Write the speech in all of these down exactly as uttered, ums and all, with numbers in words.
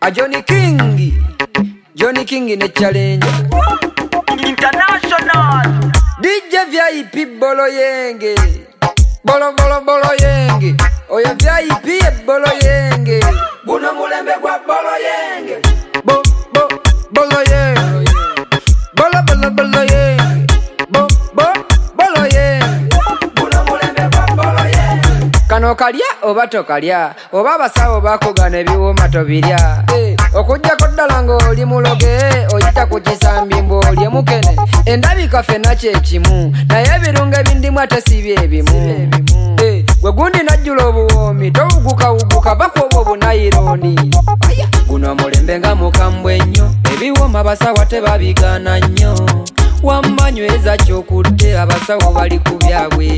A Johnny King, Johnny King in a challenge international. D J V I P Bolo Yenge, Bolo Bolo Bolo Yenge, Oya V I P Bolo Yenge, Buno Mulembe kwa Bolo Yenge, Bo Bo Bolo Yenge, Bolo Bolo Bolo Yenge, Bo Bo Bolo Yenge, Buno Mulembe kwa Bolo Yenge. Kano kalya oba tokalya, oba basawo bakugana ebiwoma tobirya. Hey, okujja koddala ng'oli muloge, oyita ku kisambi mb'oli mukene. Endabika ffenna kye kimu, naye ebirungo ebindimu ate si bye bimu. Hey, gwe gundi najjula obuwoomi, towugukawuguka bakuba obunayironi. Guno mulembe nga mukambwe nnyo, ebiwoma basawo tebabigaana nnyo. Wammanyweza ky'okudde abasawo bali ku byabwe.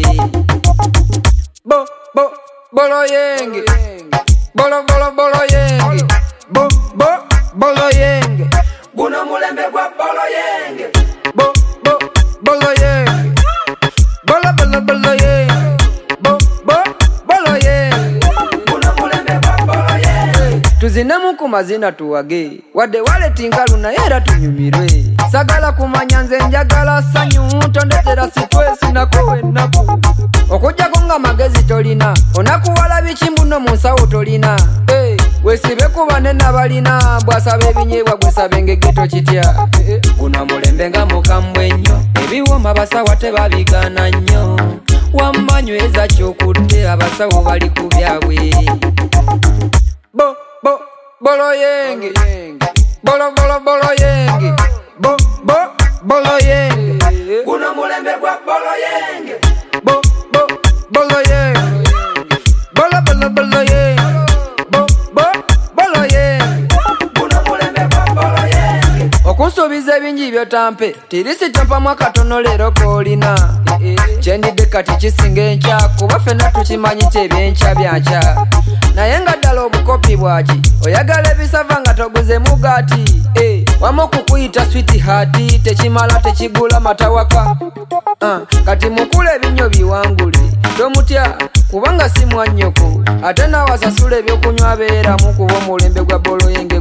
Bo bo bolo yenge, bolo bolo bolo yenge, bo bo bolo yenge, guno mulembe gwa bolo yenge, bo bo bolo yenge, bolo bolo bolo yenge, bo bo bolo yenge, guno mulembe gwa bolo yenge. Tuzinemu ku mazina tuwage, wadde waletingalu naye era tunyumirwe. Sagala kumanya nze njagala ssanyu, tondetera sitwesi nakowe ennaku. Okujjako nga magezi tolina, onakuwala bikimbu no mu nsawo tolina. Hey, weesibe ku banene abalina, bw'asaba ebinyeebwa gwesaba engegeto kitya. Hey, guno mulembe nga mukambwe nnyo, ebiwoma basawo tebabigaana nnyo. Wammanyweza ky'okudde abasawo bali ku byabwe. Bo bo bolo yenge, bolo bolo bolo yenge, bo bo bolo yenge, guno mulembe gwa bolo yenge, bo bo bolo yenge, bolo bolo bolo yenge, bo bo bolo yenge, guno mulembe gwa bolo yenge. Okunsuubiza ebingi byotampe, tirisi kyompamu akatono leero koolina. Kyendidde kati kisinga enkya, kuba ffenna tukimanyi kyebyenkya byankya. Naye nga ddala obukopi bwaki, oyagala ebisava nga toguze mugati. Eh, wamu kukuyita sweet heart, tekimala tekigula matawaka. Uh, kati mukule ebinyo biwangule, tomutya kubanga si mwannyoko, ate nawe asasula ebyokunywa abeeramu kuba omulembe gwa bolo yenge.